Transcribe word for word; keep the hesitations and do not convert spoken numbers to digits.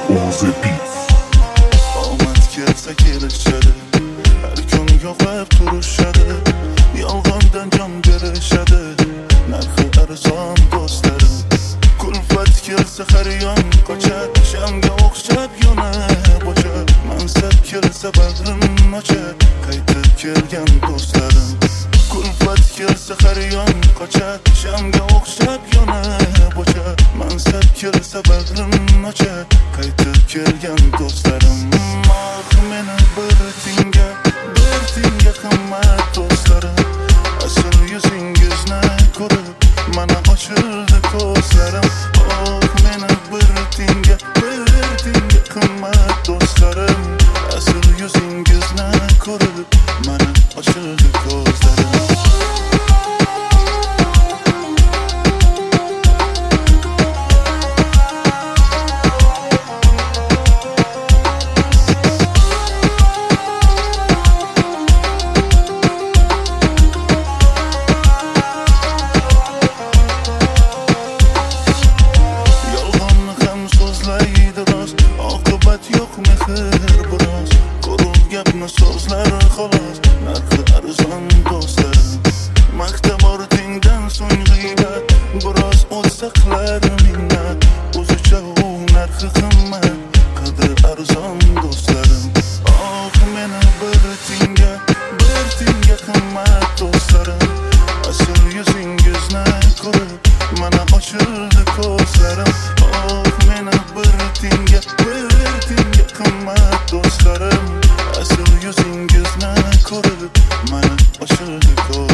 O'zi Beats. Omad kelsa kelishadi, har kun yo'qlab turishadi, yolg'ondan jon berishadi, narxi arzon do'stlarim. Kulfat kelsa har yon qochadi, shamga o'xshab yonib o'chadi. Mansab kelsa bag'rim ochadi, qaytib kelgan do'stlarim. Kulfat kelsa har yon qochadi, shamga o'xshab yonib o'chadi. Mansab kelsa bag'rim ochadi, qaytib kelgan do'stlarim. Ah, meni bir tinga, bir tinga qimmat do'stlarim. Asl yuzingizni ko'rib, mana ochildi ko'zlarim. Oh, meni bir tinga, bir tinga qimmat do'stlarim. Asl yuzingizni ko'rib, mana ochildi ko'zlarim. Yo'q mehr biroz, ko'rib gapni so'zlar xolos, narxi arzon do'stlarim. Maktab ortingdan so'ng g'iybat, biroz o'tsa qilar minnat. O'zicha u narxi qimmat, qadri arzon do'stlarim. Oh, meni bir tinga, bir tinga qimmat do'stlarim. Asl yuzingizni ko'rib, mana ochildi ko'zlarim. Oh, meni bir tinga, bir tinga qimmat do'stlarim. Asl yuzingizni ko'rib, mana ochildi ko'zlarim.